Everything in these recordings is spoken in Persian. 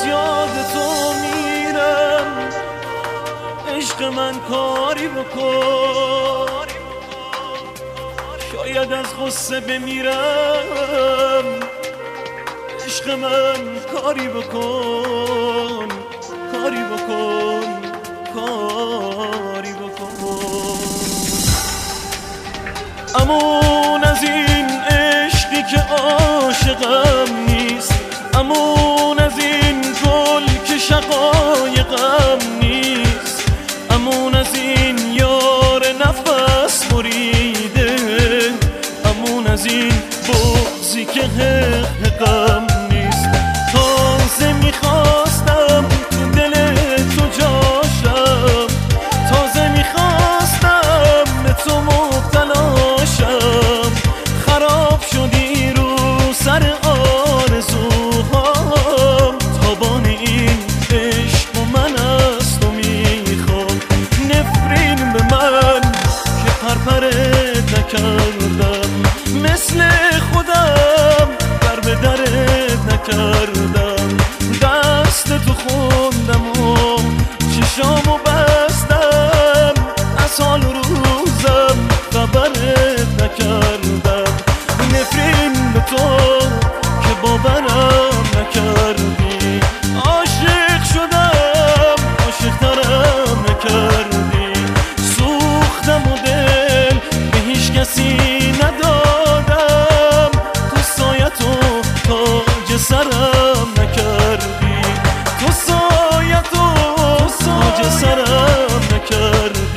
یاد تو میرم، عشق من کاری بکن، شاید از غصه بمیرم، عشق من کاری بکن، کاری بکن، کاری بکن. امون از این عشقی که عاشقم نیست، امون از این گل که شقایقم نیست، امون از این یار نفس بریده، امون از این بغضی که حقم نیست. تازه میخواستم تو دل تو جاشم، تازه میخواستم به تو مبتلاشم، خراب شدی رو سر آرزوهام، تابان این عشق و من از تو میخوام. نفرین به من که پرپرت نکردم، مثل خودم در به درت نکردم، دست تو خوندم و چشامو بستم، از حال روزم خبرت نکردم. نفرین به تو که باورم نکردی، عاشق شدم عاشق‌ترم نکردی، سوختم و دل به هیچ کسی ندادم، تو سایت و تاج سرم نکردی، تو سایت و تاج سرم نکردی.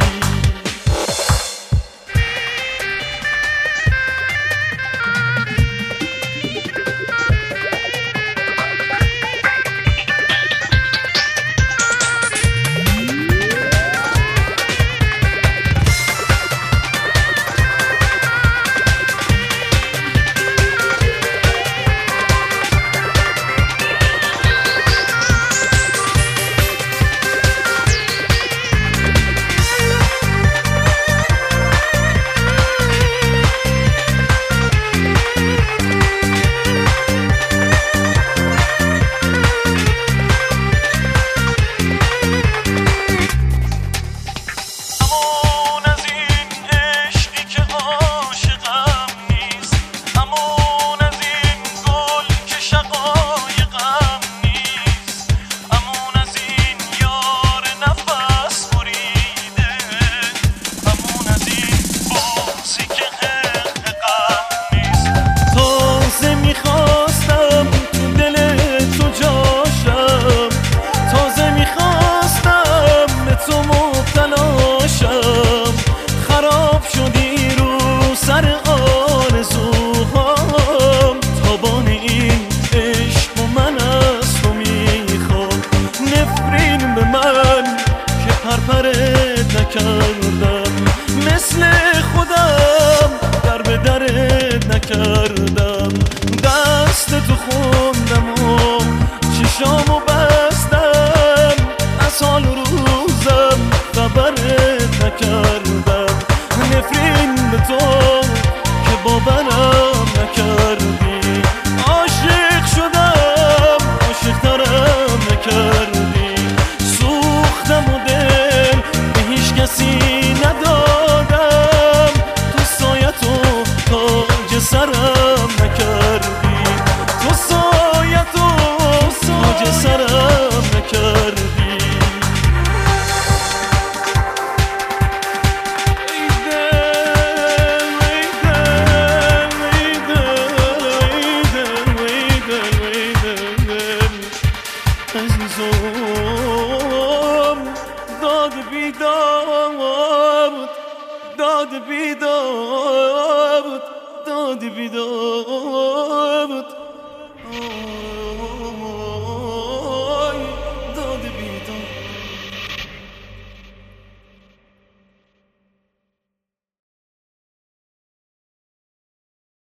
نکردم، مثل خودم در به درت نکردم، دست تو خوندم و چشامو بستم، از حال روزم خبرت نکردم. نفرین به تو که باورم نکردی، عاشق شدم عاشق‌ترم نکردی، سوختم و دل به هیچ کسی ندادم، تو سایت و تاج سرم نکردی، تو سایت و تاج سرم نکردی. عزیزم داد بیداد، داد بیداد، داد بیداد.